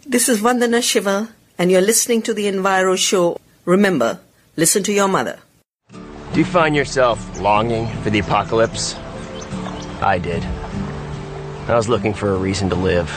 This is Vandana Shiva, and you're listening to the Enviro Show. Remember, listen to your mother. Do you find yourself longing for the apocalypse? I did. I was looking for a reason to live.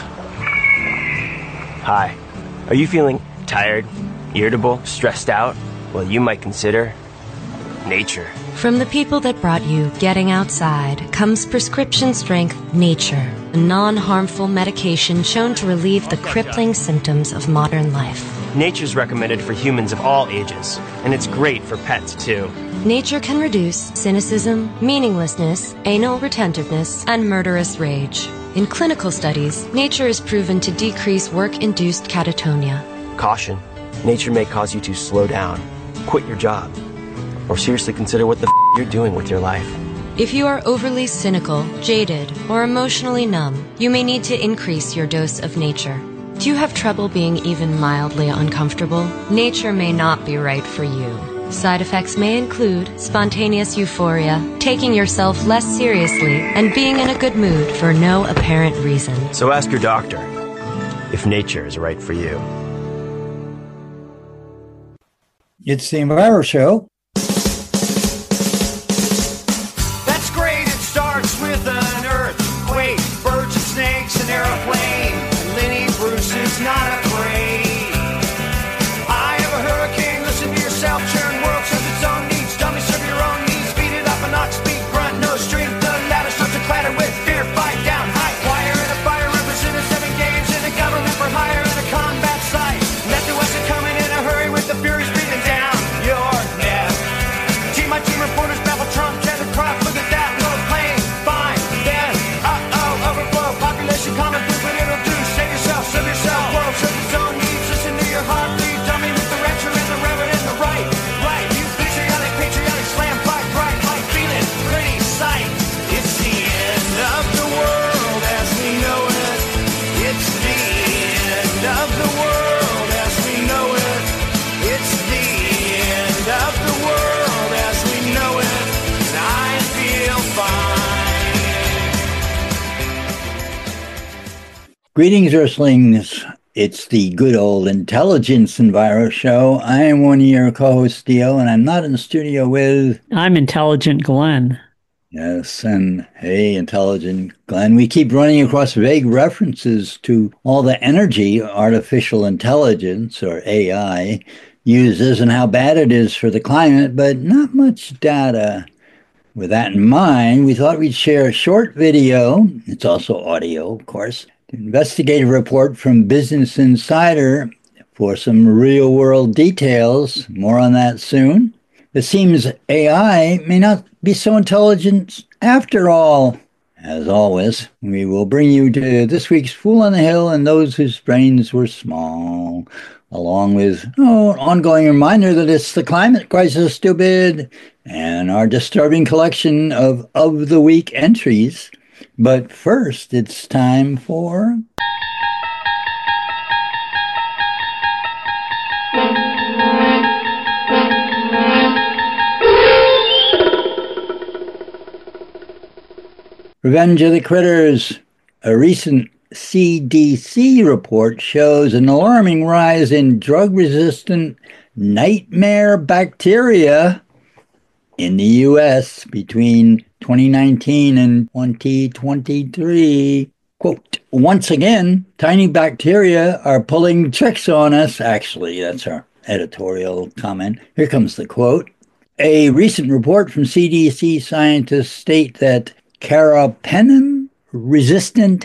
Hi. Are you feeling tired, irritable, stressed out? Well, you might consider nature. From the people that brought you Getting Outside comes prescription strength Nature, a non-harmful medication shown to relieve the crippling symptoms of modern life. Nature's recommended for humans of all ages, and it's great for pets too. Nature can reduce cynicism, meaninglessness, anal retentiveness, and murderous rage. In clinical studies, Nature is proven to decrease work-induced catatonia. Caution. Nature may cause you to slow down, quit your job, or seriously consider what the you're doing with your life. If you are overly cynical, jaded, or emotionally numb, you may need to increase your dose of Nature. Do you have trouble being even mildly uncomfortable? Nature may not be right for you. Side effects may include spontaneous euphoria, taking yourself less seriously, and being in a good mood for no apparent reason. So ask your doctor if Nature is right for you. It's the Enviro Show. That's great. It starts with an earthquake, birds and snakes, an airplane. And Lenny Bruce is not afraid. I have a hurricane. Listen to yourself. Churn world serves its own needs. Dummy, serve your own needs. Beat it up and not speak. Grunt, no strength. The ladder starts to clatter with fear. Fight down, high wire and a fire. Represented 7 games in a government for hire and a combat site. Let the West coming in a hurry with the furies breathing down your neck. Team my team reporters babble Trump, Cheddar Crop. Look at that low plane. Fine, then overflow. Population common food, but it'll do. Save yourself, serve yourself. World serves its own needs. Listen to your heartbeat. Dummy with the rapture and the reverend and the right. You patriotic slam fight right. Like feeling pretty sight. It's the end of the world as we know it. It's the end of the world as we know it. It's the end of the world as we know it. And I feel fine. Greetings, Earthlings. It's the good old Intelligence Enviro Show. I am one of your co-hosts, Dio, and I'm not in the studio with... I'm Intelligent Glenn. Yes, and hey, Intelligent Glenn. We keep running across vague references to all the energy artificial intelligence, or AI, uses and how bad it is for the climate, but not much data. With that in mind, we thought we'd share a short video, it's also audio, of course, an investigative report from Business Insider for some real-world details. More on that soon. It seems AI may not be so intelligent after all. As always, we will bring you to this week's Fool on the Hill and those whose brains were small, along with an ongoing reminder that it's the climate crisis, stupid, and our disturbing collection of the week entries. But first, it's time for... Revenge of the Critters. A recent CDC report shows an alarming rise in drug-resistant nightmare bacteria in the U.S. between 2019 and 2023. Quote, once again, tiny bacteria are pulling tricks on us. Actually, that's our editorial comment. Here comes the quote. A recent report from CDC scientists state that carbapenem-resistant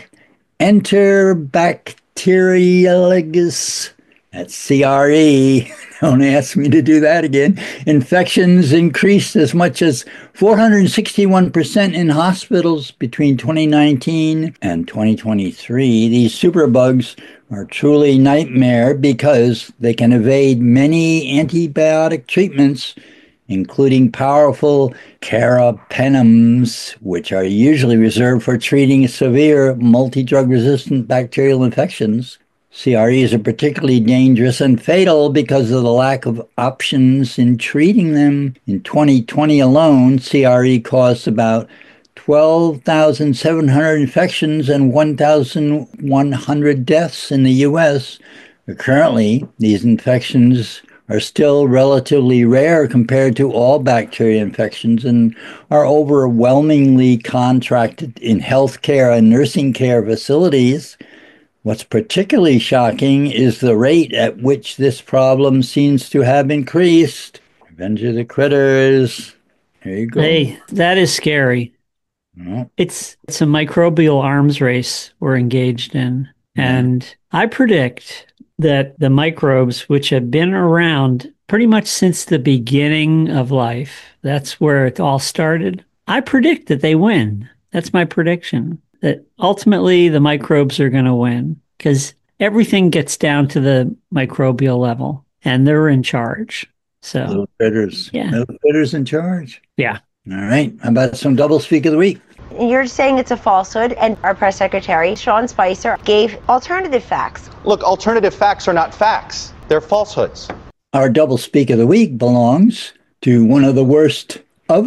Enterobacteriaceae, that's CRE, don't ask me to do that again, infections increased as much as 461% in hospitals between 2019 and 2023. These superbugs are truly nightmare because they can evade many antibiotic treatments, including powerful carbapenems, which are usually reserved for treating severe multi-drug resistant bacterial infections. CREs are particularly dangerous and fatal because of the lack of options in treating them. In 2020 alone, CRE caused about 12,700 infections and 1,100 deaths in the U.S. Currently, these infections are still relatively rare compared to all bacteria infections and are overwhelmingly contracted in healthcare and nursing care facilities. What's particularly shocking is the rate at which this problem seems to have increased. Revenge of the Critters. There you go. Hey, that is scary. Well, It's a microbial arms race we're engaged in. And I predict that the microbes, which have been around pretty much since the beginning of life, that's where it all started. I predict that they win. That's my prediction, that ultimately the microbes are going to win because everything gets down to the microbial level and they're in charge. So, little critters. Yeah. Little critters in charge. yeah. All right. How about some double speak of the week? You're saying it's a falsehood, and our press secretary, Sean Spicer, gave alternative facts. Look, alternative facts are not facts. They're falsehoods. Our double speak of the week belongs to one of the worst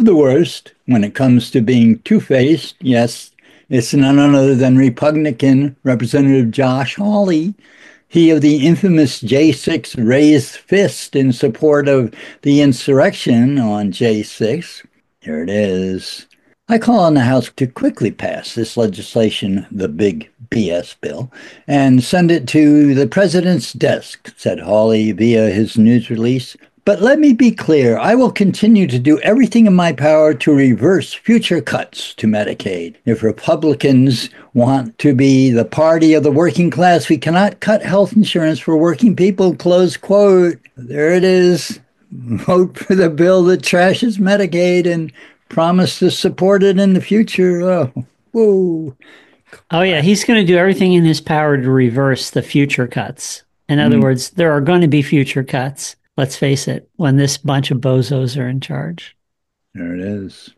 when it comes to being two-faced. Yes, it's none other than Republican Representative Josh Hawley. He of the infamous J6 raised fist in support of the insurrection on J6. Here it is. I call on the House to quickly pass this legislation, the big BS bill, and send it to the president's desk, said Hawley via his news release. But let me be clear, I will continue to do everything in my power to reverse future cuts to Medicaid. If Republicans want to be the party of the working class, we cannot cut health insurance for working people, close quote. There it is. Vote for the bill that trashes Medicaid and promise to support it in the future. Oh, whoa. Oh, yeah. He's going to do everything in his power to reverse the future cuts. In other words, there are going to be future cuts. Let's face it, when this bunch of bozos are in charge. There it is.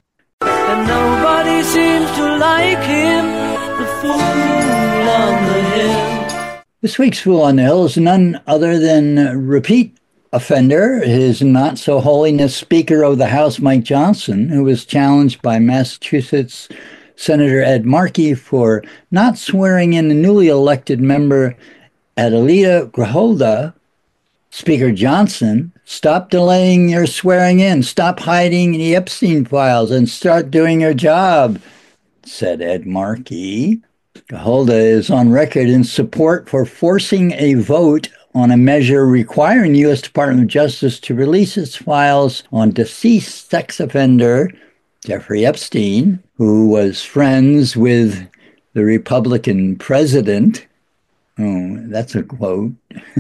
And nobody seems to like him, the fool on the hill. This week's Fool on the Hill is none other than repeat offender, his not-so-holiness Speaker of the House, Mike Johnson, who was challenged by Massachusetts Senator Ed Markey for not swearing in the newly elected member Adelita Grijalda. Speaker Johnson, stop delaying your swearing in, stop hiding the Epstein files, and start doing your job, said Ed Markey. Grijalda is on record in support for forcing a vote on a measure requiring the U.S. Department of Justice to release its files on deceased sex offender Jeffrey Epstein, who was friends with the Republican president. Oh, that's a quote.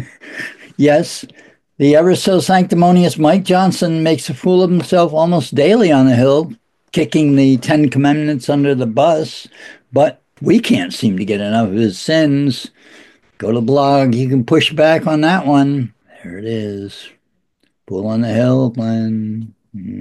Yes, the ever-so-sanctimonious Mike Johnson makes a fool of himself almost daily on the Hill, kicking the Ten Commandments under the bus, but we can't seem to get enough of his sins. Go to the blog. You can push back on that one. There it is. Fool on the Hill, Glenn.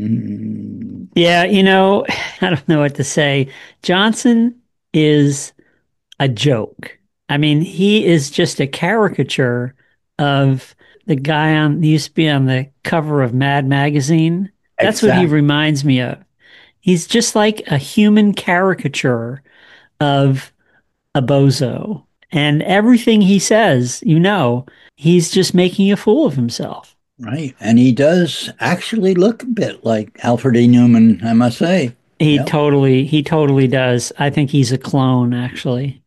Yeah, I don't know what to say. Johnson is a joke. I mean, he is just a caricature of the guy he used to be on the cover of Mad Magazine. That's what he reminds me of. He's just like a human caricature of a bozo. And everything he says, he's just making a fool of himself. Right. And he does actually look a bit like Alfred E. Newman, I must say. He totally does. I think he's a clone, actually.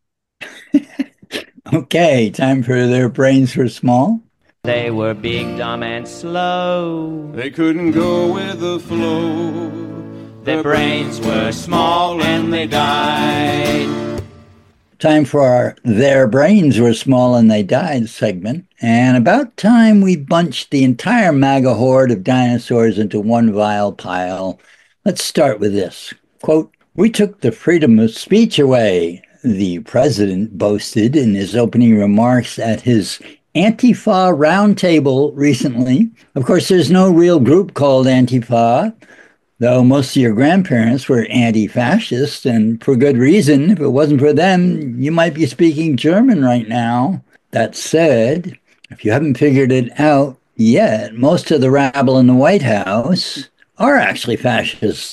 Okay, time for Their Brains Were Small. They were big, dumb, and slow. They couldn't go with the flow. Their brains were small and they died. Time for our Their Brains Were Small and They Died segment. And about time we bunched the entire MAGA horde of dinosaurs into one vile pile. Let's start with this. Quote, "We took the freedom of speech away," the president boasted in his opening remarks at his Antifa roundtable recently. Of course, there's no real group called Antifa, though most of your grandparents were anti-fascist, and for good reason. If it wasn't for them, you might be speaking German right now. That said, if you haven't figured it out yet, most of the rabble in the White House are actually fascists.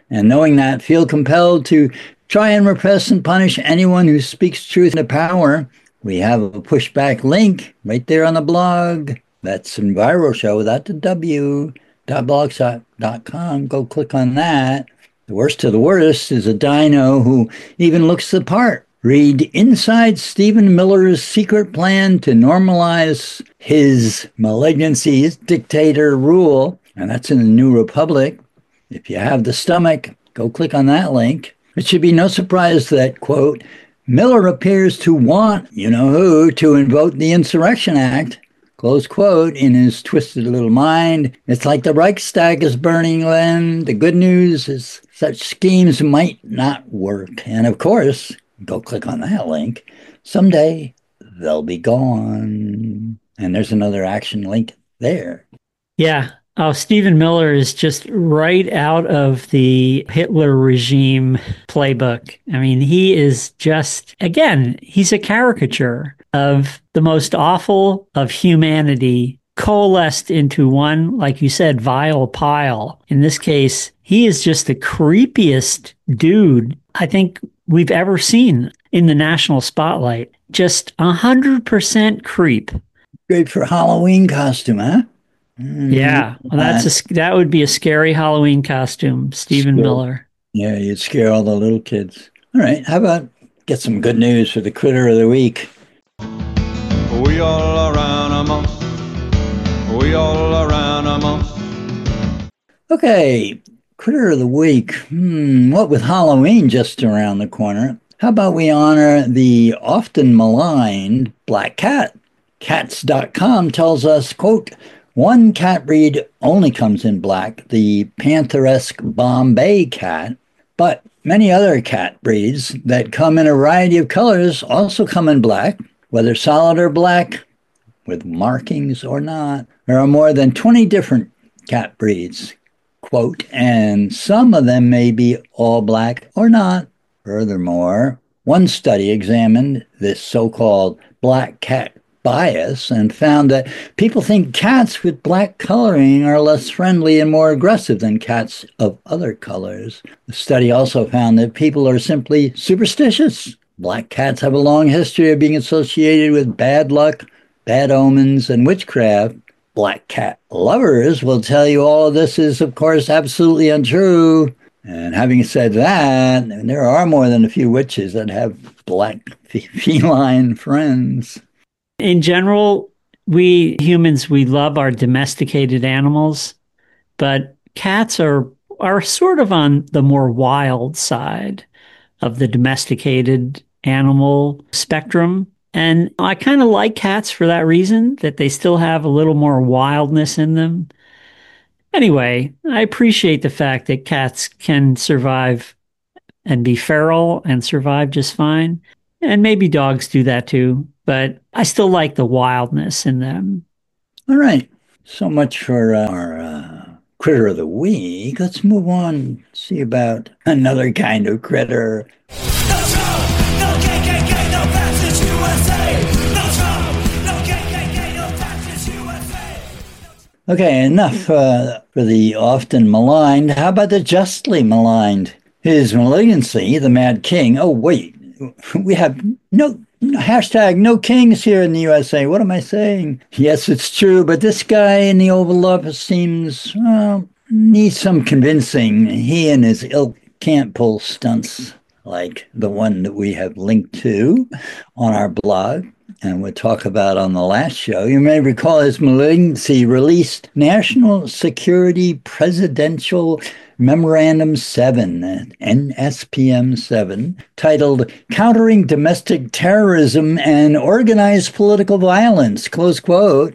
And knowing that, feel compelled to try and repress and punish anyone who speaks truth into power. We have a pushback link right there on the blog. That's EnviroShow without the w.blogspot.com. Go click on that. The worst of the worst is a dino who even looks the part. Read Inside Stephen Miller's Secret Plan to Normalize His Malignancies Dictator Rule. And that's in the New Republic. If you have the stomach, go click on that link. It should be no surprise that, quote, Miller appears to want, you-know-who, to invoke the Insurrection Act, close quote, in his twisted little mind. It's like the Reichstag is burning, Len. The good news is such schemes might not work. And of course, go click on that link. Someday, they'll be gone. And there's another action link there. Yeah. Oh, Stephen Miller is just right out of the Hitler regime playbook. I mean, he is just, again, he's a caricature of the most awful of humanity coalesced into one, like you said, vile pile. In this case, he is just the creepiest dude I think we've ever seen in the national spotlight. Just 100% creep. Great for Halloween costume, huh? Yeah, well, that would be a scary Halloween costume, Stephen Miller. Yeah, you'd scare all the little kids. All right, how about get some good news for the critter of the week? We all are animals. We all are animals. Okay, critter of the week. What with Halloween just around the corner? How about we honor the often maligned black cat? Cats.com tells us, quote, one cat breed only comes in black, the Pantheresque Bombay cat, but many other cat breeds that come in a variety of colors also come in black, whether solid or black, with markings or not. There are more than 20 different cat breeds, quote, and some of them may be all black or not. Furthermore, one study examined this so-called black cat bias and found that people think cats with black coloring are less friendly and more aggressive than cats of other colors. The study also found that people are simply superstitious. Black cats have a long history of being associated with bad luck, bad omens, and witchcraft. Black cat lovers will tell you all of this is, of course, absolutely untrue. And having said that, there are more than a few witches that have black feline friends. In general, we humans, we love our domesticated animals, but cats are sort of on the more wild side of the domesticated animal spectrum. And I kind of like cats for that reason, that they still have a little more wildness in them. Anyway, I appreciate the fact that cats can survive and be feral and survive just fine. And maybe dogs do that too, but I still like the wildness in them. All right. So much for our critter of the week. Let's move on, see about another kind of critter. No Trump, no KKK, no fascist USA. No Trump, no KKK, no fascist USA. Okay, enough for the often maligned. How about the justly maligned? His malignancy, the Mad King. Oh, wait. We have no kings here in the USA. What am I saying? Yes, it's true, but this guy in the Oval Office seems, needs some convincing. He and his ilk can't pull stunts like the one that we have linked to on our blog and we'll talk about on the last show. You may recall his malignancy released National Security Presidential Memorandum 7, NSPM 7, titled Countering Domestic Terrorism and Organized Political Violence, close quote.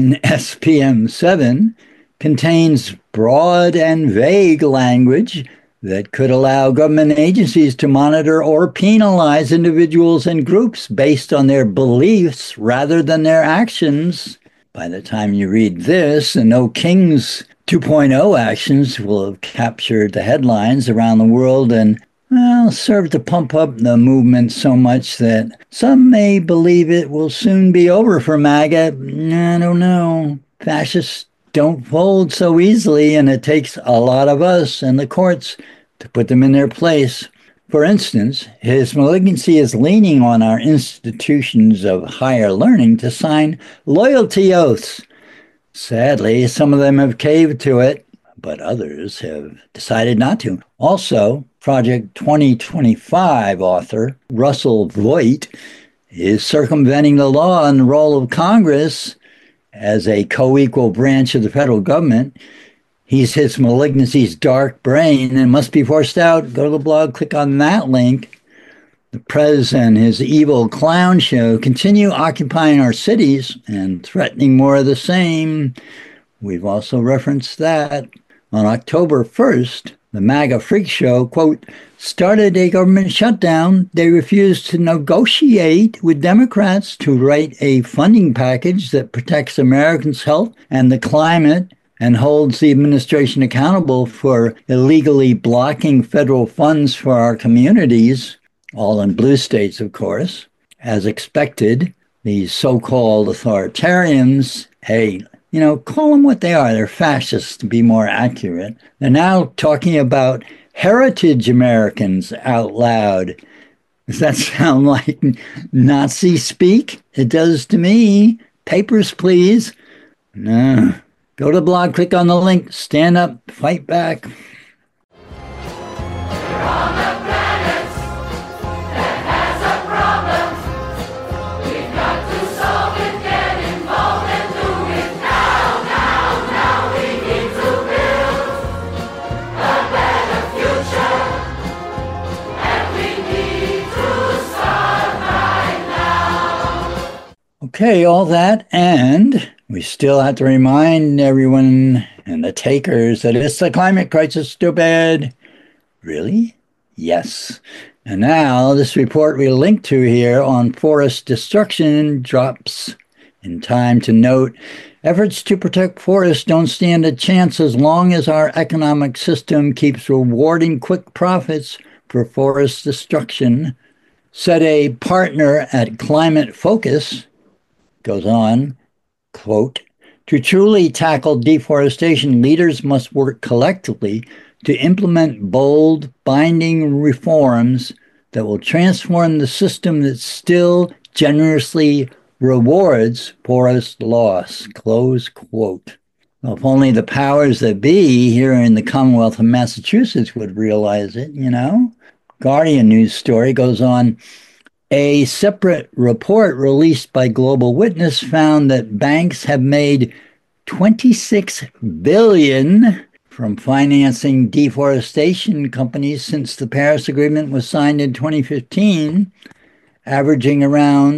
NSPM 7 contains broad and vague language that could allow government agencies to monitor or penalize individuals and groups based on their beliefs rather than their actions. By the time you read this, the No Kings 2.0 actions will have captured the headlines around the world and, well, served to pump up the movement so much that some may believe it will soon be over for MAGA. I don't know. Fascists don't fold so easily, and it takes a lot of us and the courts to put them in their place. For instance, his malignancy is leaning on our institutions of higher learning to sign loyalty oaths. Sadly, some of them have caved to it, but others have decided not to. Also, Project 2025 author Russell Voigt is circumventing the law and the role of Congress as a co-equal branch of the federal government. He's his malignancy's dark brain and must be forced out. Go to the blog, click on that link. The Prez and his evil clown show continue occupying our cities and threatening more of the same. We've also referenced that. On October 1st, the MAGA Freak Show, quote, started a government shutdown. They refused to negotiate with Democrats to write a funding package that protects Americans' health and the climate and holds the administration accountable for illegally blocking federal funds for our communities, all in blue states, of course. As expected, these so-called authoritarians, call them what they are. They're fascists, to be more accurate. They're now talking about heritage Americans out loud. Does that sound like Nazi speak? It does to me. Papers, please. No. Go to the blog, click on the link, stand up, fight back. Okay, all that, and we still have to remind everyone and the takers that it's the climate crisis, stupid. Really? Yes. And now this report we link to here on forest destruction drops in time to note efforts to protect forests don't stand a chance as long as our economic system keeps rewarding quick profits for forest destruction, said a partner at Climate Focus. Goes on, quote, to truly tackle deforestation, leaders must work collectively to implement bold, binding reforms that will transform the system that still generously rewards forest loss, close quote. Well, if only the powers that be here in the Commonwealth of Massachusetts would realize it, Guardian news story goes on, a separate report released by Global Witness found that banks have made $26 billion from financing deforestation companies since the Paris Agreement was signed in 2015, averaging around,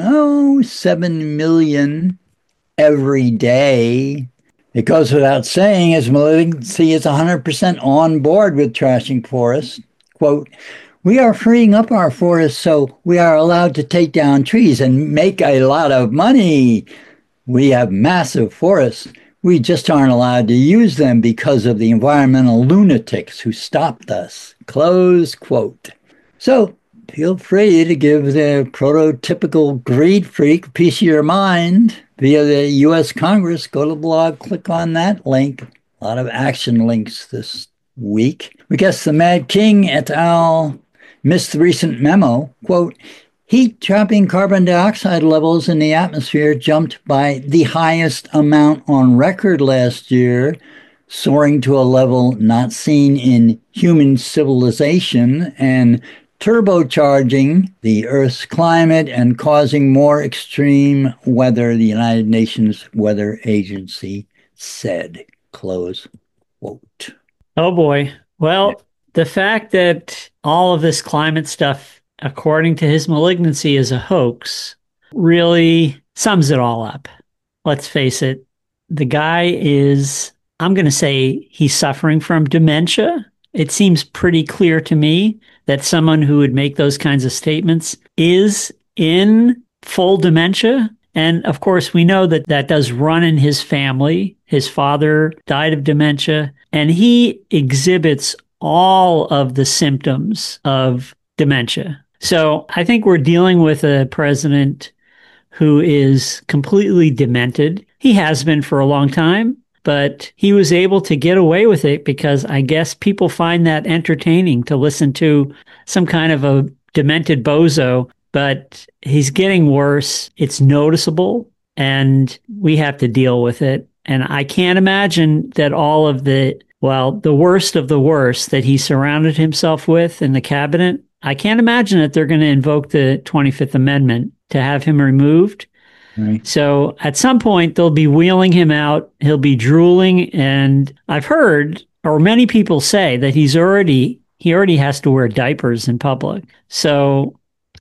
$7 million every day. It goes without saying, as malignancy is 100% on board with trashing forests. Quote, we are freeing up our forests so we are allowed to take down trees and make a lot of money. We have massive forests. We just aren't allowed to use them because of the environmental lunatics who stopped us. Close quote. So feel free to give the prototypical greed freak a piece of your mind via the U.S. Congress. Go to the blog, click on that link. A lot of action links this week. We guess the Mad King et al. Missed the recent memo, quote, heat-trapping carbon dioxide levels in the atmosphere jumped by the highest amount on record last year, soaring to a level not seen in human civilization and turbocharging the Earth's climate and causing more extreme weather, the United Nations Weather Agency said, close quote. Oh boy. Well, the fact that all of this climate stuff, according to his malignancy, is a hoax really sums it all up. Let's face it. The guy is, I'm going to say he's suffering from dementia. It seems pretty clear to me that someone who would make those kinds of statements is in full dementia. And of course, we know that that does run in his family. His father died of dementia, and he exhibits all of the symptoms of dementia. So I think we're dealing with a president who is completely demented. He has been for a long time, but he was able to get away with it because I guess people find that entertaining to listen to some kind of a demented bozo, but he's getting worse. It's noticeable and we have to deal with it. And I can't imagine that all of the worst of the worst that he surrounded himself with in the cabinet, I can't imagine that they're going to invoke the 25th Amendment to have him removed. Right. So at some point, they'll be wheeling him out. He'll be drooling. And I've heard, or many people say, that he already has to wear diapers in public. So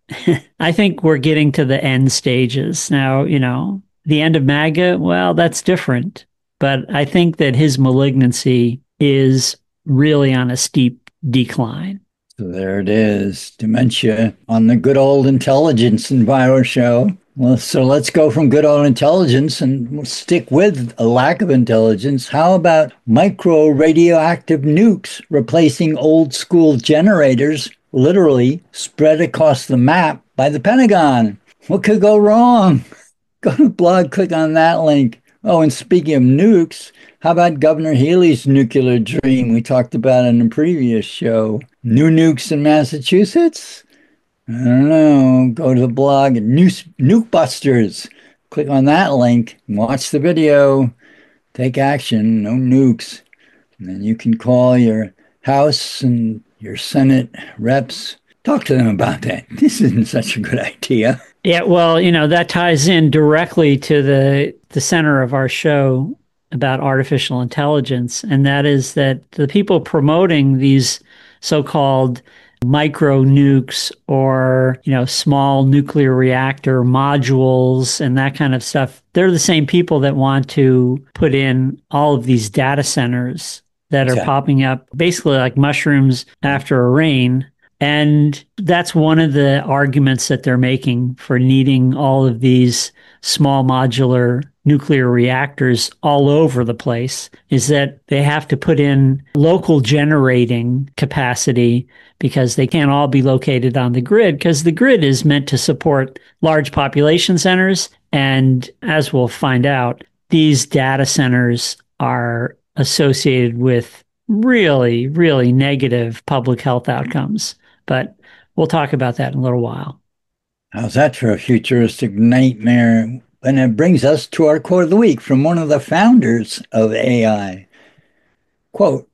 I think we're getting to the end stages. Now, the end of MAGA, well, that's different. But I think that his malignancy is really on a steep decline. So there it is, dementia on the Good Old Intelligence Enviro Show. Well, so let's go from good old intelligence and we'll stick with a lack of intelligence. How about micro radioactive nukes replacing old school generators, literally spread across the map by the Pentagon? What could go wrong? Go to the blog, click on that link. Oh, and speaking of nukes, how about Governor Healey's nuclear dream we talked about in a previous show? New nukes in Massachusetts? I don't know. Go to the blog, Nuke Busters. Click on that link, watch the video, take action, no nukes. And then you can call your House and your Senate reps. Talk to them about that. This isn't such a good idea. Yeah, well, that ties in directly to the center of our show about artificial intelligence, and that is that the people promoting these so-called micro nukes or, small nuclear reactor modules and that kind of stuff, they're the same people that want to put in all of these data centers that are popping up basically like mushrooms after a rain. And that's one of the arguments that they're making for needing all of these small modular nuclear reactors all over the place, is that they have to put in local generating capacity because they can't all be located on the grid, because the grid is meant to support large population centers. And as we'll find out, these data centers are associated with really, really negative public health outcomes. But we'll talk about that in a little while. How's that for a futuristic nightmare? And it brings us to our quote of the week from one of the founders of AI. Quote,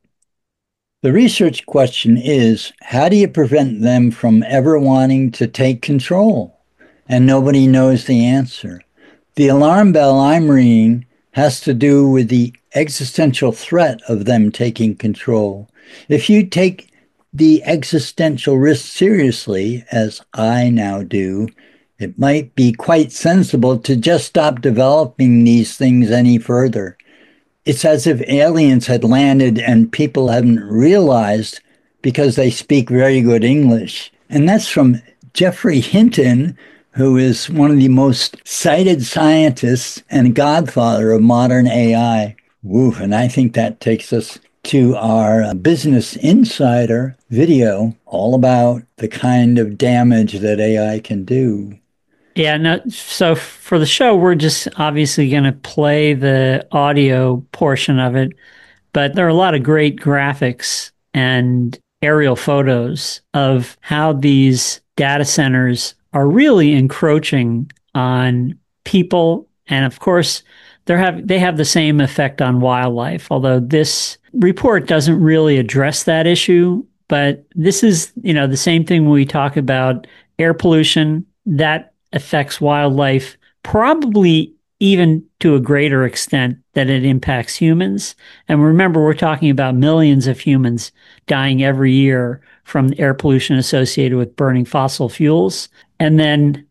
"The research question is, how do you prevent them from ever wanting to take control? And nobody knows the answer. The alarm bell I'm ringing has to do with the existential threat of them taking control. If you take the existential risk seriously, as I now do, it might be quite sensible to just stop developing these things any further. It's as if aliens had landed and people haven't realized because they speak very good English." And that's from Geoffrey Hinton, who is one of the most cited scientists and godfather of modern AI. Woo, and I think that takes us to our Business Insider video all about the kind of damage that AI can do. Yeah, no, so for the show, we're just obviously going to play the audio portion of it, but there are a lot of great graphics and aerial photos of how these data centers are really encroaching on people. And of course, they have the same effect on wildlife, although this report doesn't really address that issue. But this is, the same thing when we talk about air pollution that affects wildlife, probably even to a greater extent that it impacts humans. And remember, we're talking about millions of humans dying every year from air pollution associated with burning fossil fuels. And then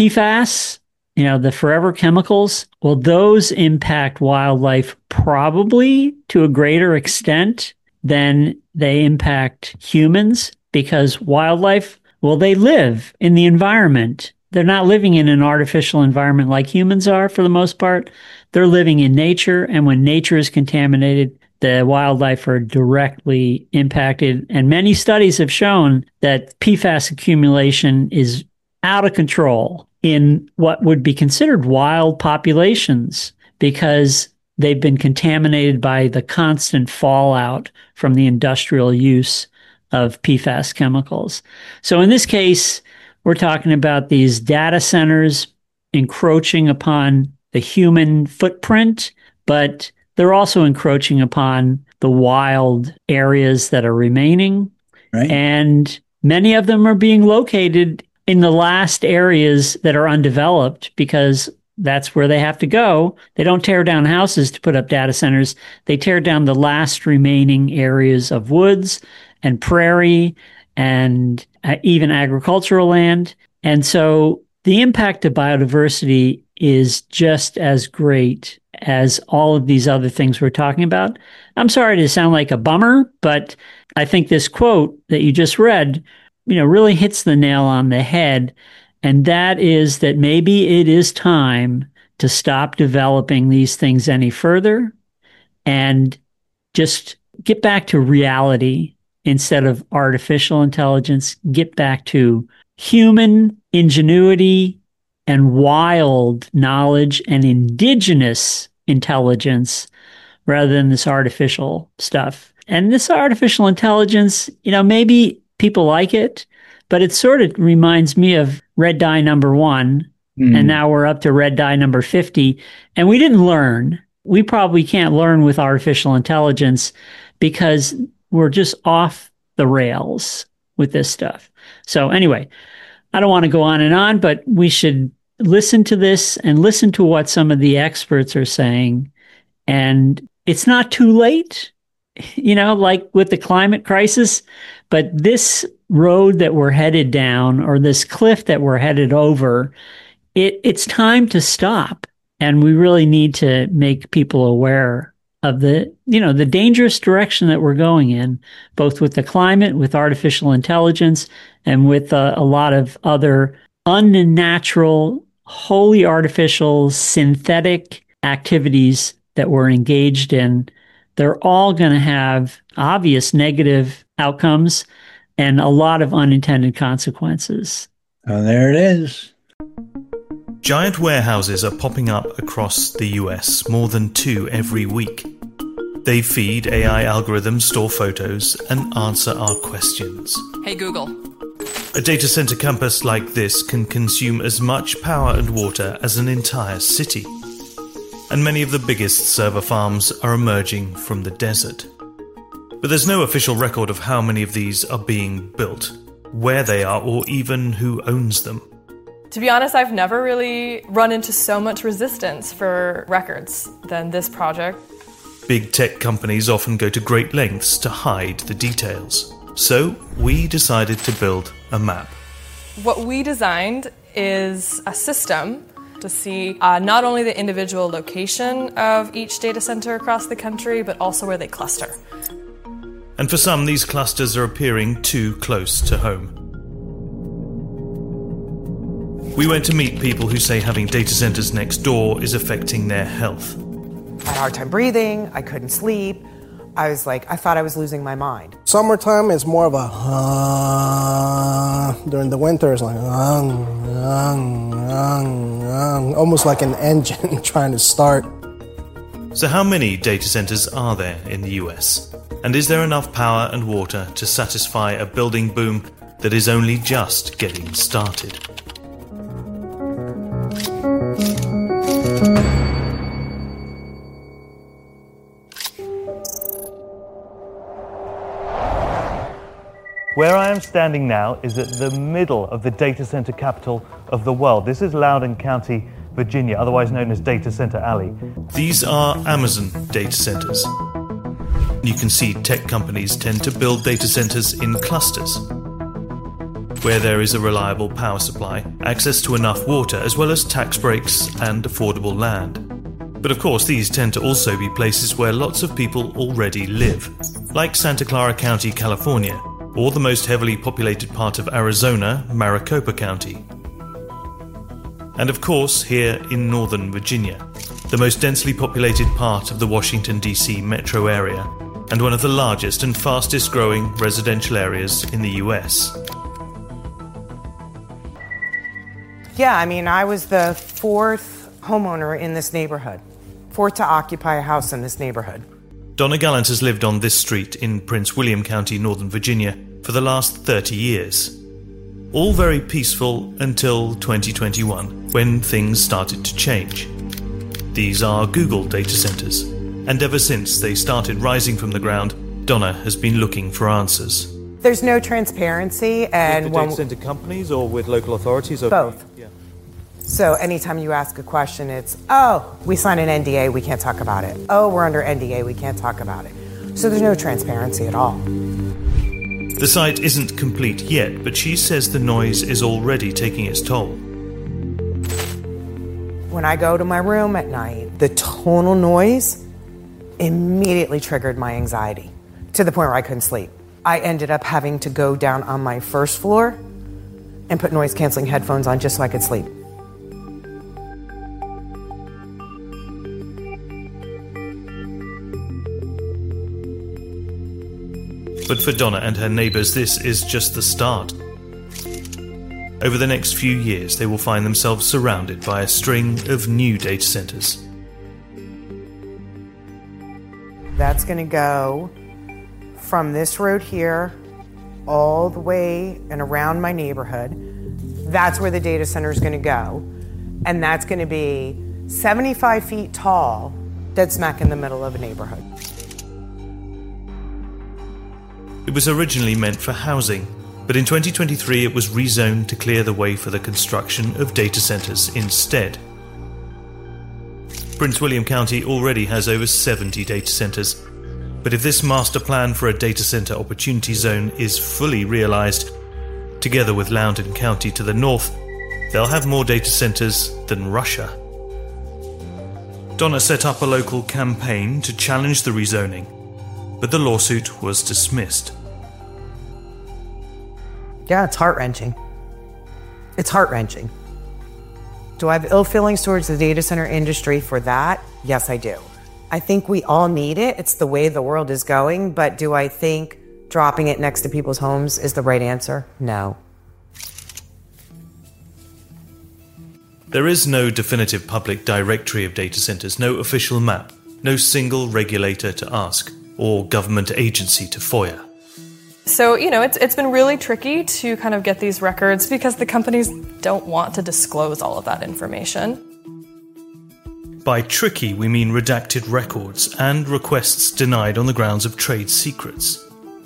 PFAS, the forever chemicals, well, those impact wildlife probably to a greater extent than they impact humans, because wildlife, well, they live in the environment. They're not living in an artificial environment like humans are for the most part. They're living in nature, and when nature is contaminated, the wildlife are directly impacted. And many studies have shown that PFAS accumulation is out of control in what would be considered wild populations, because they've been contaminated by the constant fallout from the industrial use of PFAS chemicals. So in this case, we're talking about these data centers encroaching upon the human footprint, but they're also encroaching upon the wild areas that are remaining. Right. And many of them are being located in the last areas that are undeveloped because that's where they have to go. They don't tear down houses to put up data centers. They tear down the last remaining areas of woods and prairie and even agricultural land. And so the impact of biodiversity is just as great as all of these other things we're talking about. I'm sorry to sound like a bummer, but I think this quote that you just read, really hits the nail on the head. And that is that maybe it is time to stop developing these things any further and just get back to reality instead of artificial intelligence, get back to human ingenuity and wild knowledge and indigenous intelligence rather than this artificial stuff. And this artificial intelligence, maybe people like it, but it sort of reminds me of red dye number 1. And now we're up to red dye number 50. And we didn't learn. We probably can't learn with artificial intelligence because we're just off the rails with this stuff. So anyway, I don't want to go on, but we should listen to this and listen to what some of the experts are saying. And it's not too late, like with the climate crisis, but this road that we're headed down or this cliff that we're headed over, it's time to stop. And we really need to make people aware of the dangerous direction that we're going in, both with the climate, with artificial intelligence, and with a lot of other unnatural, wholly artificial, synthetic activities that we're engaged in. They're all going to have obvious negative outcomes and a lot of unintended consequences. Oh, there it is. Giant warehouses are popping up across the US, more than 2 every week. They feed AI algorithms, store photos, and answer our questions. Hey Google. A data center campus like this can consume as much power and water as an entire city. And many of the biggest server farms are emerging from the desert. But there's no official record of how many of these are being built, where they are, or even who owns them. To be honest, I've never really run into so much resistance for records than this project. Big tech companies often go to great lengths to hide the details. So we decided to build a map. What we designed is a system to see not only the individual location of each data center across the country, but also where they cluster. And for some, these clusters are appearing too close to home. We went to meet people who say having data centers next door is affecting their health. I had a hard time breathing, I couldn't sleep. I thought I was losing my mind. Summertime is more of a during the winter it's like almost like an engine trying to start. So how many data centers are there in the US? And is there enough power and water to satisfy a building boom that is only just getting started? Where I am standing now is at the middle of the data center capital of the world. This is Loudoun County, Virginia, otherwise known as Data Center Alley. These are Amazon data centers. You can see tech companies tend to build data centers in clusters, where there is a reliable power supply, access to enough water, as well as tax breaks and affordable land. But of course, these tend to also be places where lots of people already live, like Santa Clara County, California, or the most heavily populated part of Arizona, Maricopa County. And of course, here in Northern Virginia, the most densely populated part of the Washington, D.C. metro area, and one of the largest and fastest growing residential areas in the US. Yeah, I was the 4th homeowner in this neighborhood. for it to occupy a house in this neighborhood. Donna Gallant has lived on this street in Prince William County, Northern Virginia, for the last 30 years. All very peaceful until 2021, when things started to change. These are Google data centers, and ever since they started rising from the ground, Donna has been looking for answers. There's no transparency, and with the data center companies or with local authorities? Or both. Yeah. So anytime you ask a question, it's, oh, we signed an NDA, we can't talk about it. Oh, we're under NDA, we can't talk about it. So there's no transparency at all. The site isn't complete yet, but she says the noise is already taking its toll. When I go to my room at night, the tonal noise immediately triggered my anxiety to the point where I couldn't sleep. I ended up having to go down on my first floor and put noise-canceling headphones on just so I could sleep. But for Donna and her neighbours, this is just the start. Over the next few years, they will find themselves surrounded by a string of new data centres. That's going to go from this road here all the way and around my neighborhood. That's where the data center is going to go. And that's going to be 75 feet tall, dead smack in the middle of a neighborhood. It was originally meant for housing, but in 2023 it was rezoned to clear the way for the construction of data centres instead. Prince William County already has over 70 data centres, but if this master plan for a data centre opportunity zone is fully realised, together with Loudoun County to the north, they'll have more data centres than Russia. Donna set up a local campaign to challenge the rezoning, but the lawsuit was dismissed. Yeah, it's heart-wrenching. It's heart-wrenching. Do I have ill feelings towards the data center industry for that? Yes, I do. I think we all need it. It's the way the world is going. But do I think dropping it next to people's homes is the right answer? No. There is no definitive public directory of data centers, no official map, no single regulator to ask, or government agency to FOIA. So, it's been really tricky to kind of get these records because the companies don't want to disclose all of that information. By tricky, we mean redacted records and requests denied on the grounds of trade secrets.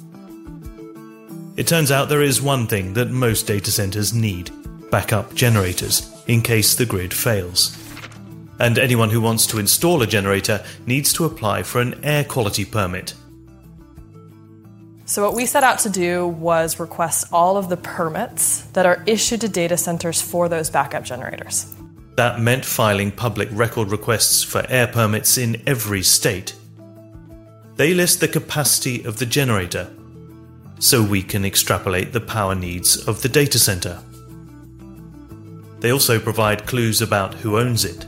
It turns out there is one thing that most data centers need: backup generators, in case the grid fails. And anyone who wants to install a generator needs to apply for an air quality permit. So what we set out to do was request all of the permits that are issued to data centers for those backup generators. That meant filing public record requests for air permits in every state. They list the capacity of the generator, so we can extrapolate the power needs of the data center. They also provide clues about who owns it.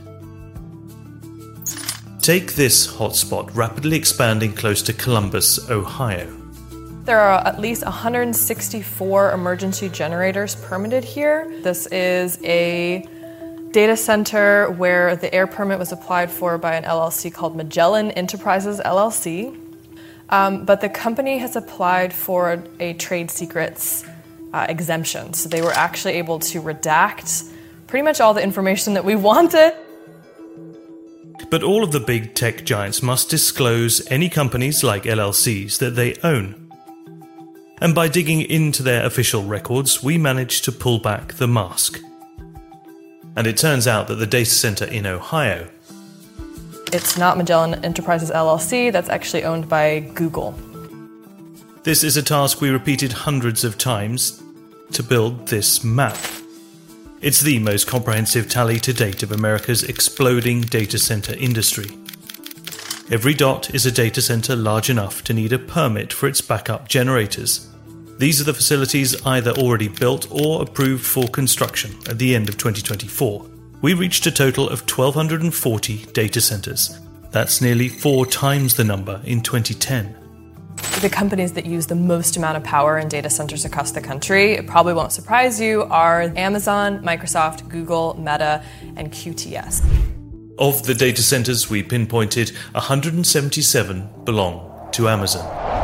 Take this hotspot rapidly expanding close to Columbus, Ohio. There are at least 164 emergency generators permitted here. This is a data center where the air permit was applied for by an LLC called Magellan Enterprises LLC. But the company has applied for a trade secrets exemption. So they were actually able to redact pretty much all the information that we wanted. But all of the big tech giants must disclose any companies like LLCs that they own. And by digging into their official records, we managed to pull back the mask. And it turns out that the data center in Ohio, it's not Magellan Enterprises LLC, that's actually owned by Google. This is a task we repeated hundreds of times to build this map. It's the most comprehensive tally to date of America's exploding data center industry. Every dot is a data center large enough to need a permit for its backup generators. These are the facilities either already built or approved for construction at the end of 2024. We reached a total of 1,240 data centers. That's nearly 4 times the number in 2010. The companies that use the most amount of power in data centers across the country, it probably won't surprise you, are Amazon, Microsoft, Google, Meta, and QTS. Of the data centers we pinpointed, 177 belong to Amazon.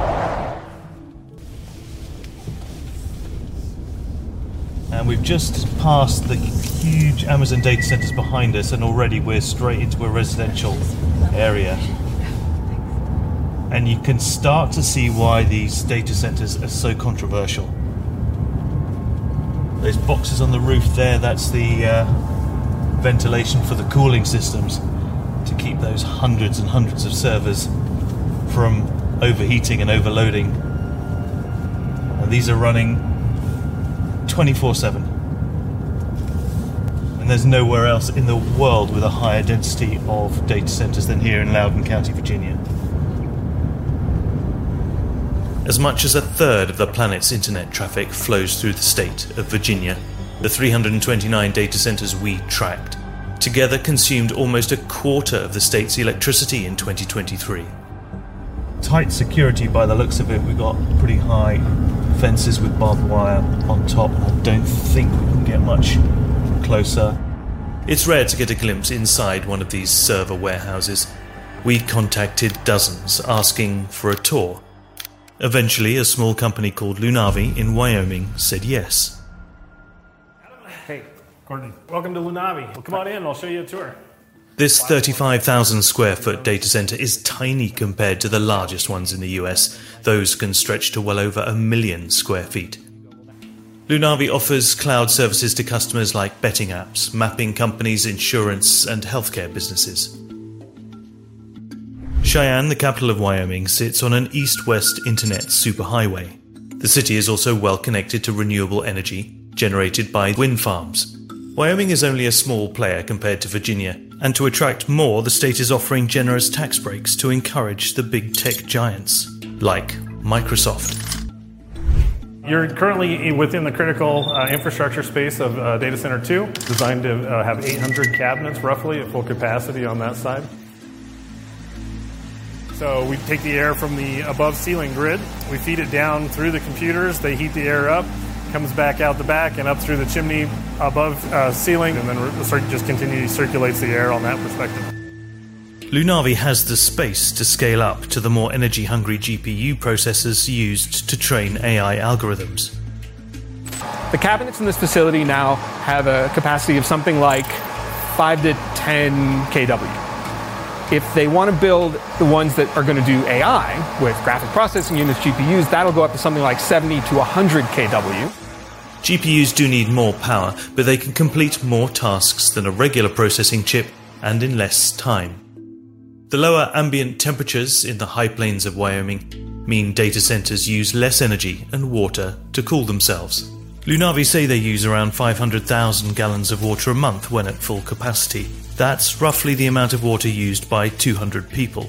And we've just passed the huge Amazon data centers behind us, and already we're straight into a residential area. And you can start to see why these data centers are so controversial. Those boxes on the roof there, that's the ventilation for the cooling systems to keep those hundreds and hundreds of servers from overheating and overloading. And these are running 24/7. And there's nowhere else in the world with a higher density of data centers than here in Loudoun County, Virginia. As much as a third of the planet's internet traffic flows through the state of Virginia. The 329 data centers we tracked together consumed almost a quarter of the state's electricity in 2023. Tight security by the looks of it. We've got pretty high fences with barbed wire on top. I don't think we can get much closer. It's rare to get a glimpse inside one of these server warehouses. We contacted dozens asking for a tour. Eventually, a small company called Lunavi in Wyoming said yes. Hey, Courtney. Welcome to Lunavi. Well, come on in, I'll show you a tour. This 35,000 square foot data center is tiny compared to the largest ones in the US. Those can stretch to well over 1 million square feet. Lunavi offers cloud services to customers like betting apps, mapping companies, insurance, and healthcare businesses. Cheyenne, the capital of Wyoming, sits on an east-west internet superhighway. The city is also well connected to renewable energy generated by wind farms. Wyoming is only a small player compared to Virginia, and to attract more, the state is offering generous tax breaks to encourage the big tech giants, like Microsoft. You're currently within the critical infrastructure space of Data Center 2, designed to have 800 cabinets roughly at full capacity on that side. So we take the air from the above ceiling grid, we feed it down through the computers, they heat the air up, comes back out the back and up through the chimney above ceiling, and then just continually circulates the air on that perspective. Lunavi has the space to scale up to the more energy-hungry GPU processors used to train AI algorithms. The cabinets in this facility now have a capacity of something like 5 to 10 kW. If they want to build the ones that are going to do AI with graphic processing units, GPUs, that'll go up to something like 70 to 100 kW. GPUs do need more power, but they can complete more tasks than a regular processing chip and in less time. The lower ambient temperatures in the high plains of Wyoming mean data centers use less energy and water to cool themselves. Lunavi say they use around 500,000 gallons of water a month when at full capacity. That's roughly the amount of water used by 200 people.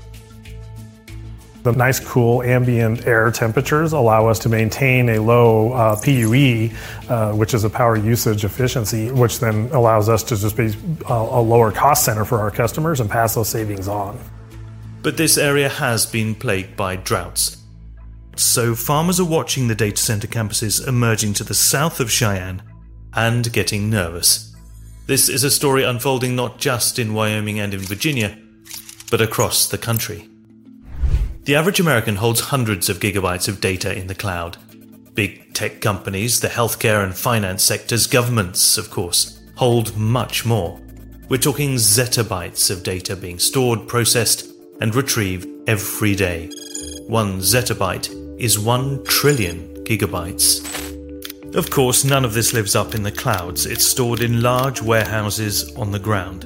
The nice, cool ambient air temperatures allow us to maintain a low PUE, which is a power usage efficiency, which then allows us to just be a lower cost center for our customers and pass those savings on. But this area has been plagued by droughts. So farmers are watching the data center campuses emerging to the south of Cheyenne and getting nervous. This is a story unfolding not just in Wyoming and in Virginia, but across the country. The average American holds hundreds of gigabytes of data in the cloud. Big tech companies, the healthcare and finance sectors, governments, of course, hold much more. We're talking zettabytes of data being stored, processed, and retrieved every day. 1 zettabyte is 1 trillion gigabytes. Of course, none of this lives up in the clouds. It's stored in large warehouses on the ground.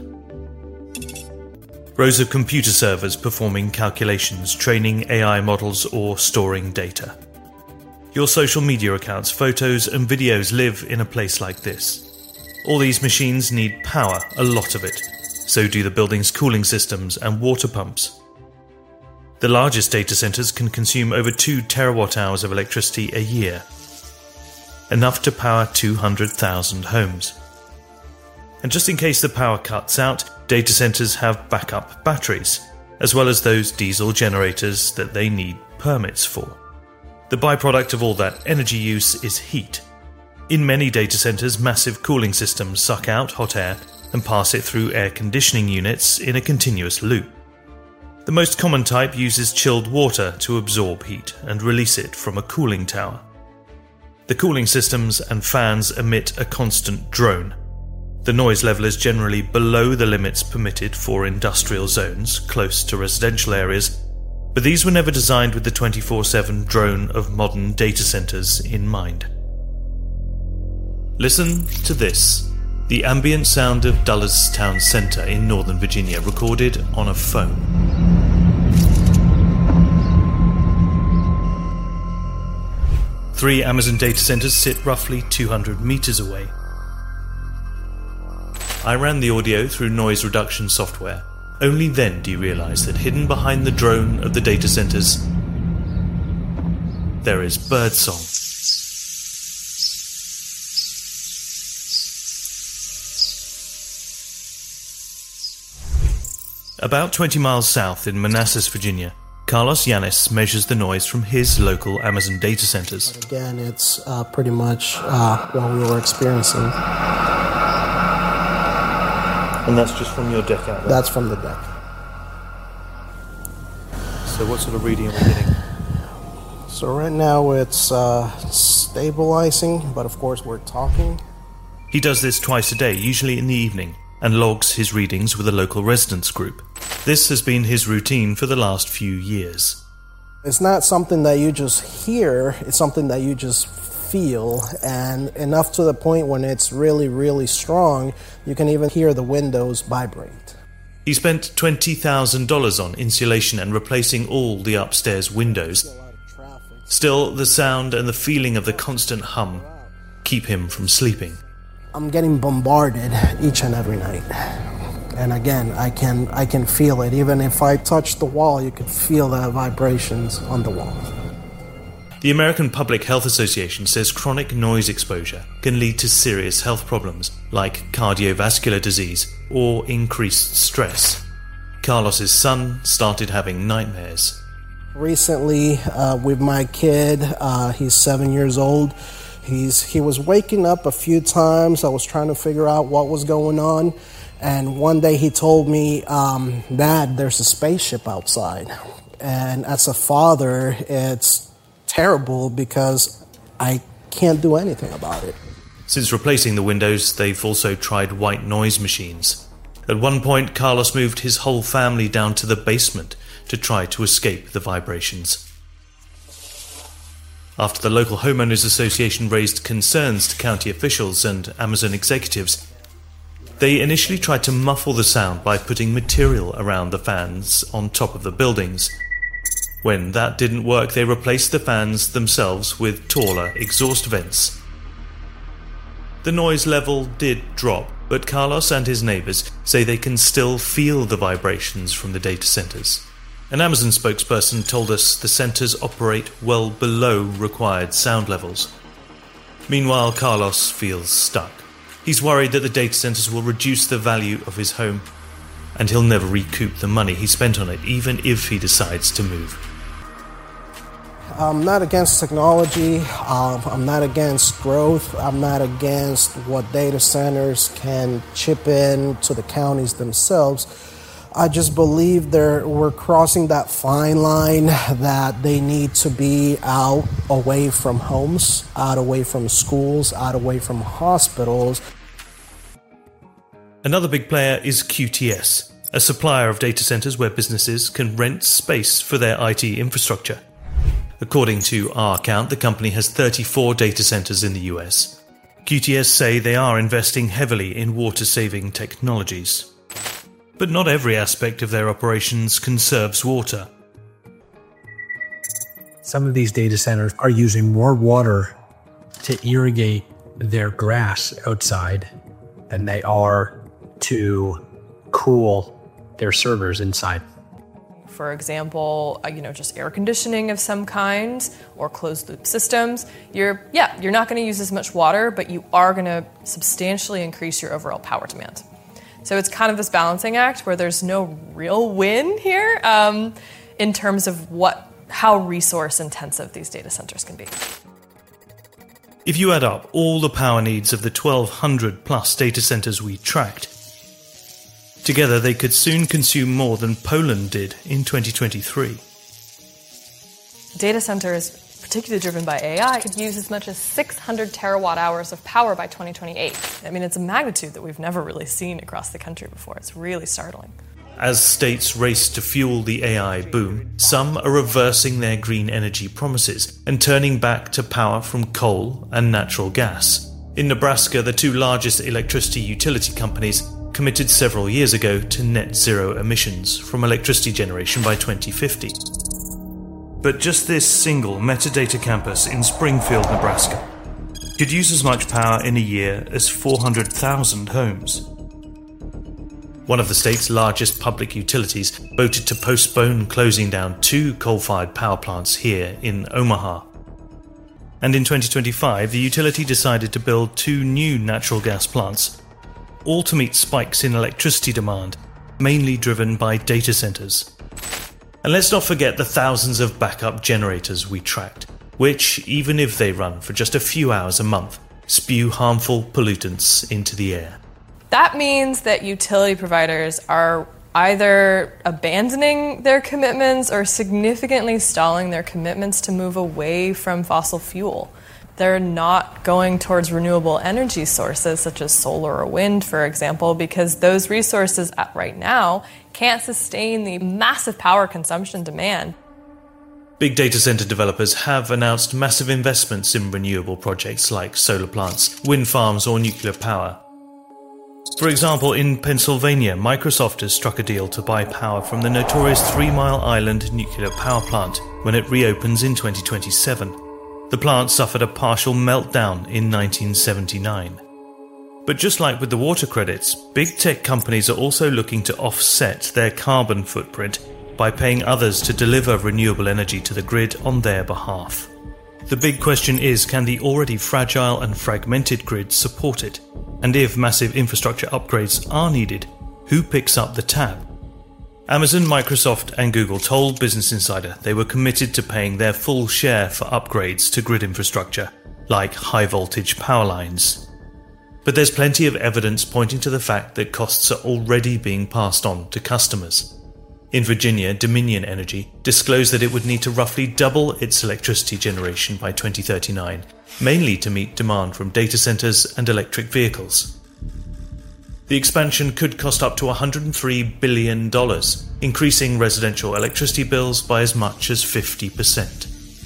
Rows of computer servers performing calculations, training AI models, or storing data. Your social media accounts, photos, and videos live in a place like this. All these machines need power, a lot of it. So do the building's cooling systems and water pumps. The largest data centers can consume over 2 terawatt-hours of electricity a year. Enough to power 200,000 homes. And just in case the power cuts out, data centers have backup batteries, as well as those diesel generators that they need permits for. The byproduct of all that energy use is heat. In many data centers, massive cooling systems suck out hot air and pass it through air conditioning units in a continuous loop. The most common type uses chilled water to absorb heat and release it from a cooling tower. The cooling systems and fans emit a constant drone. The noise level is generally below the limits permitted for industrial zones close to residential areas, but these were never designed with the 24/7 drone of modern data centers in mind. Listen to this, the ambient sound of Dulles Town Center in Northern Virginia, recorded on a phone. Three Amazon data centers sit roughly 200 meters away. I ran the audio through noise reduction software. Only then do you realize that hidden behind the drone of the data centers, there is birdsong. About 20 miles south in Manassas, Virginia, Carlos Yanis measures the noise from his local Amazon data centers. But again, it's pretty much what we were experiencing. And that's just from your deck out there? That's from the deck. So what sort of reading are we getting? So right now it's stabilizing, but of course we're talking. He does this twice a day, usually in the evening, and logs his readings with a local residents group. This has been his routine for the last few years. It's not something that you just hear, it's something that you just feel, and enough to the point when it's really, really strong, you can even hear the windows vibrate. He spent $20,000 on insulation and replacing all the upstairs windows. Still, the sound and the feeling of the constant hum keep him from sleeping. I'm getting bombarded each and every night. And again, I can feel it. Even if I touch the wall, you can feel the vibrations on the wall. The American Public Health Association says chronic noise exposure can lead to serious health problems like cardiovascular disease or increased stress. Carlos's son started having nightmares. Recently, with my kid, he's 7 years old. He was waking up a few times. I was trying to figure out what was going on. And one day he told me, Dad, there's a spaceship outside. And as a father, it's terrible because I can't do anything about it. Since replacing the windows, they've also tried white noise machines. At one point, Carlos moved his whole family down to the basement to try to escape the vibrations. After the local homeowners association raised concerns to county officials and Amazon executives, they initially tried to muffle the sound by putting material around the fans on top of the buildings. When that didn't work, they replaced the fans themselves with taller exhaust vents. The noise level did drop, but Carlos and his neighbors say they can still feel the vibrations from the data centers. An Amazon spokesperson told us the centers operate well below required sound levels. Meanwhile, Carlos feels stuck. He's worried that the data centers will reduce the value of his home, and he'll never recoup the money he spent on it, even if he decides to move. I'm not against technology. I'm not against growth. I'm not against what data centers can chip in to the counties themselves. I just believe we're crossing that fine line that they need to be out away from homes, out away from schools, out away from hospitals. Another big player is QTS, a supplier of data centers where businesses can rent space for their IT infrastructure. According to our count, the company has 34 data centers in the US. QTS say they are investing heavily in water-saving technologies. But not every aspect of their operations conserves water. Some of these data centers are using more water to irrigate their grass outside than they are to cool their servers inside. For example, just air conditioning of some kind or closed loop systems, you're not going to use as much water, but you are going to substantially increase your overall power demand. So it's kind of this balancing act where there's no real win here in terms of how resource intensive these data centers can be. If you add up all the power needs of the 1,200 plus data centers we tracked, Together, they could soon consume more than Poland did in 2023. Data centers, particularly driven by AI, could use as much as 600 terawatt hours of power by 2028. I mean, it's a magnitude that we've never really seen across the country before. It's really startling. As states race to fuel the AI boom, some are reversing their green energy promises and turning back to power from coal and natural gas. In Nebraska, the two largest electricity utility companies committed several years ago to net zero emissions from electricity generation by 2050. But just this single metadata campus in Springfield, Nebraska, could use as much power in a year as 400,000 homes. One of the state's largest public utilities voted to postpone closing down 2 coal-fired power plants here in Omaha. And in 2025, the utility decided to build 2 new natural gas plants, all to meet spikes in electricity demand, mainly driven by data centers. And let's not forget the thousands of backup generators we tracked, which, even if they run for just a few hours a month, spew harmful pollutants into the air. That means that utility providers are either abandoning their commitments or significantly stalling their commitments to move away from fossil fuel. They're not going towards renewable energy sources such as solar or wind, for example, because those resources right now can't sustain the massive power consumption demand. Big data center developers have announced massive investments in renewable projects like solar plants, wind farms, or nuclear power. For example, in Pennsylvania, Microsoft has struck a deal to buy power from the notorious 3 Mile Island nuclear power plant when it reopens in 2027. The plant suffered a partial meltdown in 1979. But just like with the water credits, big tech companies are also looking to offset their carbon footprint by paying others to deliver renewable energy to the grid on their behalf. The big question is, can the already fragile and fragmented grid support it? And if massive infrastructure upgrades are needed, who picks up the tab? Amazon, Microsoft, and Google told Business Insider they were committed to paying their full share for upgrades to grid infrastructure, like high-voltage power lines. But there's plenty of evidence pointing to the fact that costs are already being passed on to customers. In Virginia, Dominion Energy disclosed that it would need to roughly double its electricity generation by 2039, mainly to meet demand from data centers and electric vehicles. The expansion could cost up to $103 billion, increasing residential electricity bills by as much as 50%.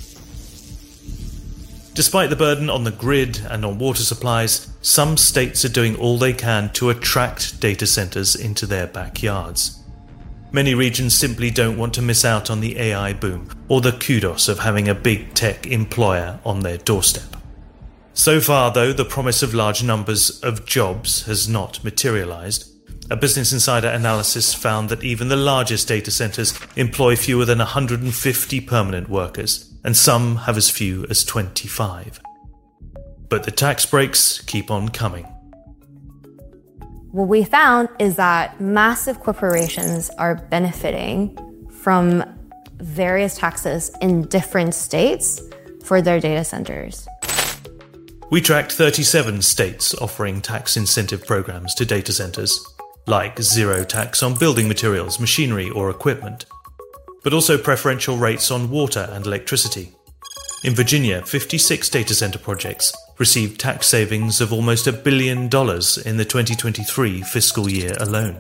Despite the burden on the grid and on water supplies, some states are doing all they can to attract data centers into their backyards. Many regions simply don't want to miss out on the AI boom or the kudos of having a big tech employer on their doorstep. So far, though, the promise of large numbers of jobs has not materialized. A Business Insider analysis found that even the largest data centers employ fewer than 150 permanent workers, and some have as few as 25. But the tax breaks keep on coming. What we found is that massive corporations are benefiting from various taxes in different states for their data centers. We tracked 37 states offering tax incentive programs to data centers, like zero tax on building materials, machinery, or equipment, but also preferential rates on water and electricity. In Virginia, 56 data center projects received tax savings of almost $1 billion in the 2023 fiscal year alone.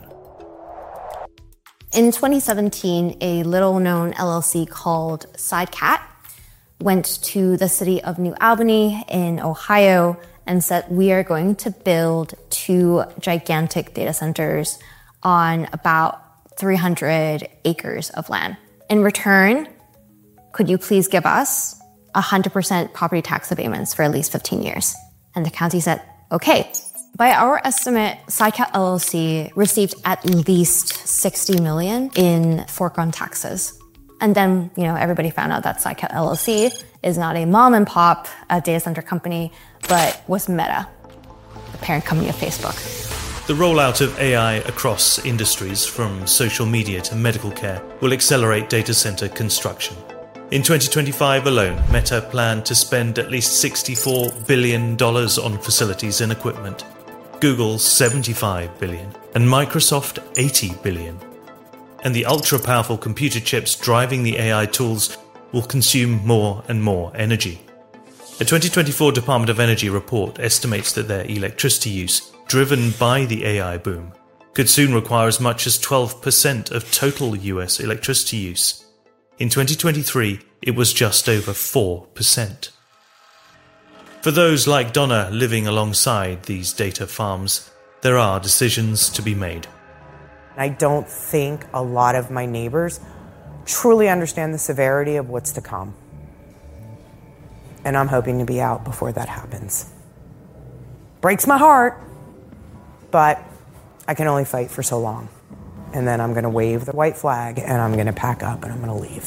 In 2017, a little-known LLC called SideCat went to the city of New Albany in Ohio and said, we are going to build 2 gigantic data centers on about 300 acres of land. In return, could you please give us 100% property tax abatements for at least 15 years? And the county said, okay. By our estimate, SideCat LLC received at least $60 million in foregone taxes. And then, everybody found out that SideCat LLC is not a mom and pop data center company, but was Meta, the parent company of Facebook. The rollout of AI across industries, from social media to medical care, will accelerate data center construction. In 2025 alone, Meta planned to spend at least $64 billion on facilities and equipment. Google $75 billion, and Microsoft 80 billion. And the ultra-powerful computer chips driving the AI tools will consume more and more energy. A 2024 Department of Energy report estimates that their electricity use, driven by the AI boom, could soon require as much as 12% of total US electricity use. In 2023, it was just over 4%. For those like Donna living alongside these data farms, there are decisions to be made. I don't think a lot of my neighbors truly understand the severity of what's to come. And I'm hoping to be out before that happens. Breaks my heart, but I can only fight for so long. And then I'm going to wave the white flag and I'm going to pack up and I'm going to leave.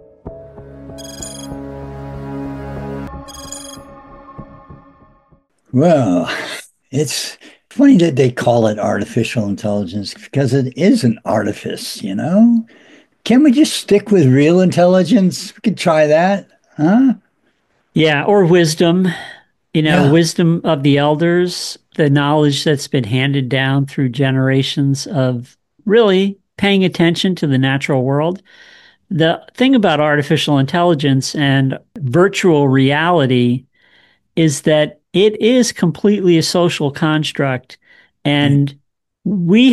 Well, it's funny that they call it artificial intelligence because it is an artifice, you know? Can't we just stick with real intelligence? We could try that, huh? Yeah, or wisdom, wisdom of the elders, the knowledge that's been handed down through generations of really paying attention to the natural world. The thing about artificial intelligence and virtual reality is that it is completely a social construct, and we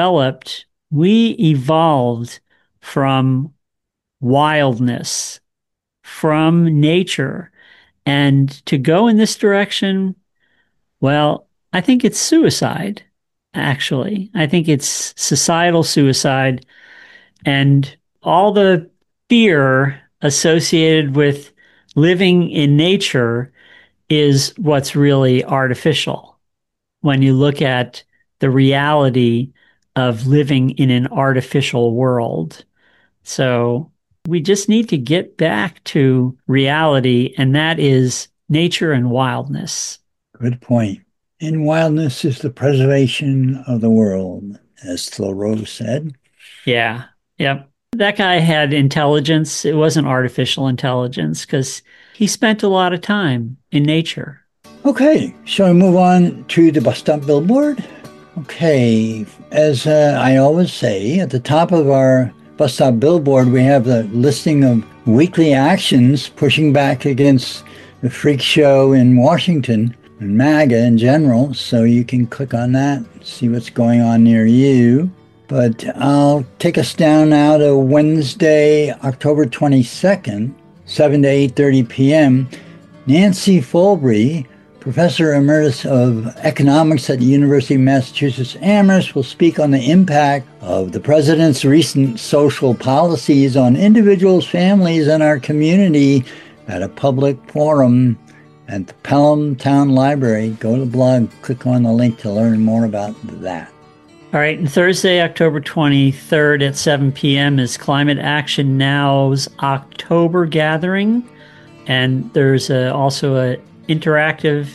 evolved from wildness, from nature. And to go in this direction, well, I think it's suicide, actually. I think it's societal suicide, and all the fear associated with living in nature is what's really artificial when you look at the reality of living in an artificial world. So we just need to get back to reality, and that is nature and wildness. Good point. And wildness is the preservation of the world, as Thoreau said. Yeah. Yep. That guy had intelligence. It wasn't artificial intelligence because he spent a lot of time in nature. Okay, shall we move on to the bus stop billboard? Okay, as I always say, at the top of our bus stop billboard, we have the listing of weekly actions pushing back against the freak show in Washington and MAGA in general. So you can click on that, see what's going on near you. But I'll take us down now to Wednesday, October 22nd, 7 to 8:30 p.m. Nancy Folbury, Professor Emeritus of Economics at the University of Massachusetts Amherst, will speak on the impact of the president's recent social policies on individuals, families, and our community at a public forum at the Pelham Town Library. Go to the blog, click on the link to learn more about that. All right, and Thursday, October 23rd at 7 p.m. is Climate Action Now's October Gathering, and there's also an interactive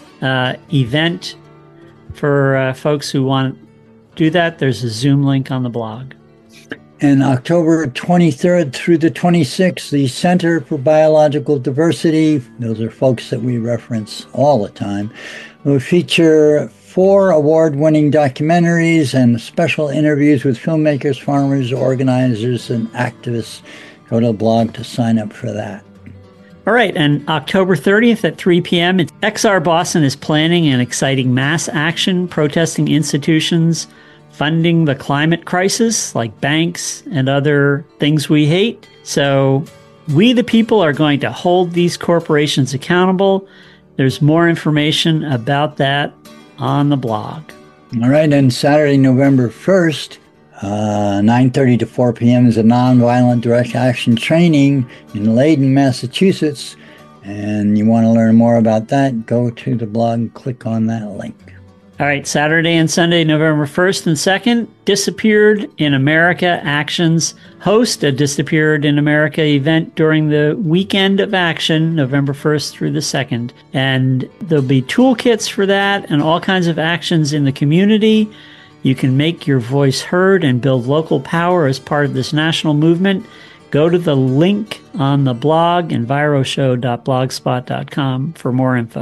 event for folks who want to do that. There's a Zoom link on the blog. And October 23rd through the 26th, the Center for Biological Diversity, those are folks that we reference all the time, will feature 4 award-winning documentaries and special interviews with filmmakers, farmers, organizers, and activists. Go to the blog to sign up for that. All right, and October 30th at 3 p.m., XR Boston is planning an exciting mass action protesting institutions funding the climate crisis, like banks and other things we hate. So we, the people, are going to hold these corporations accountable. There's more information about that on the blog. All right, and Saturday, November 1st, 9:30 to 4 p.m. is a nonviolent direct action training in Leyden, Massachusetts. And you want to learn more about that, go to the blog, click on that link. All right, Saturday and Sunday, November 1st and 2nd, Disappeared in America Actions host a Disappeared in America event during the weekend of action, November 1st through the 2nd. And there'll be toolkits for that and all kinds of actions in the community. You can make your voice heard and build local power as part of this national movement. Go to the link on the blog, enviroshow.blogspot.com, for more info.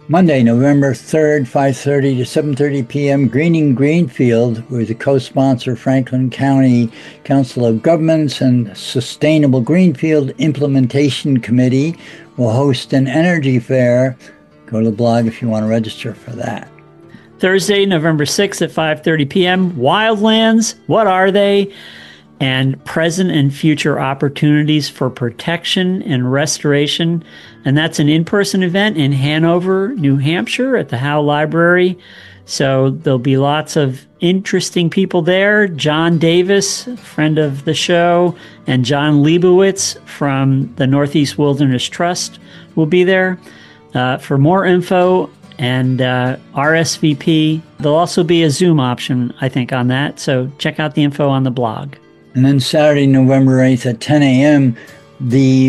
Monday, November 3rd, 5:30 to 7:30 p.m., Greening Greenfield, where the co-sponsor Franklin County Council of Governments and Sustainable Greenfield Implementation Committee will host an energy fair. Go to the blog if you want to register for that. Thursday, November 6th at 5:30 p.m., Wildlands, what are they? And present and future opportunities for protection and restoration. And that's an in-person event in Hanover, New Hampshire at the Howe Library. So there'll be lots of interesting people there. John Davis, friend of the show, and John Leibowitz from the Northeast Wilderness Trust will be there. For more info and RSVP, there'll also be a Zoom option, I think, on that. So check out the info on the blog. And then Saturday, November 8th at 10 a.m., the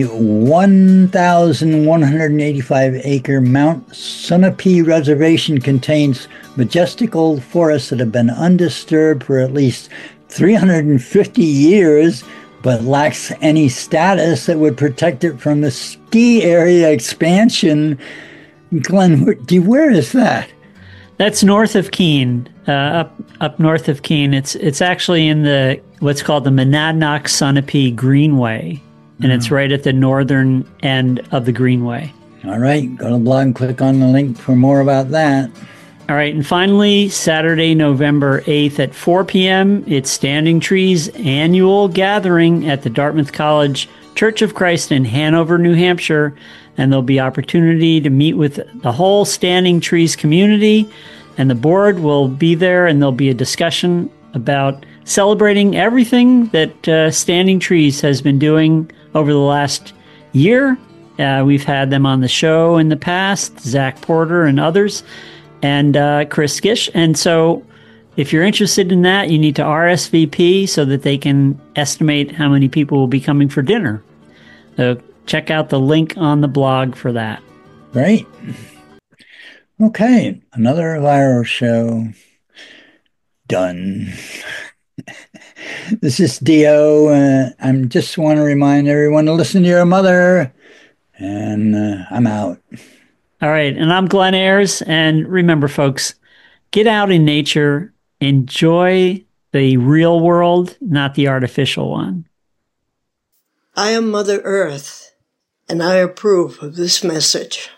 1,185-acre Mount Sunapee Reservation contains majestic old forests that have been undisturbed for at least 350 years, but lacks any status that would protect it from the ski area expansion. Glenn, where is that? That's north of Keene, up north of Keene. It's actually in the what's called the Monadnock Sunapee Greenway, and it's right at the northern end of the Greenway. All right, go to the blog and click on the link for more about that. All right, and finally, Saturday, November 8th at 4 p.m., it's Standing Tree's annual gathering at the Dartmouth College Church of Christ in Hanover, New Hampshire, and there'll be opportunity to meet with the whole Standing Trees community, and the board will be there, and there'll be a discussion about celebrating everything that Standing Trees has been doing over the last year. We've had them on the show in the past, Zach Porter and others, and Chris Gish. And so if you're interested in that, you need to RSVP so that they can estimate how many people will be coming for dinner. So check out the link on the blog for that. Great. Okay, another Enviro show done. This is Dio. I just want to remind everyone to listen to your mother. And I'm out. All right, and I'm Glenn Ayers. And remember, folks, get out in nature. Enjoy the real world, not the artificial one. I am Mother Earth, and I approve of this message.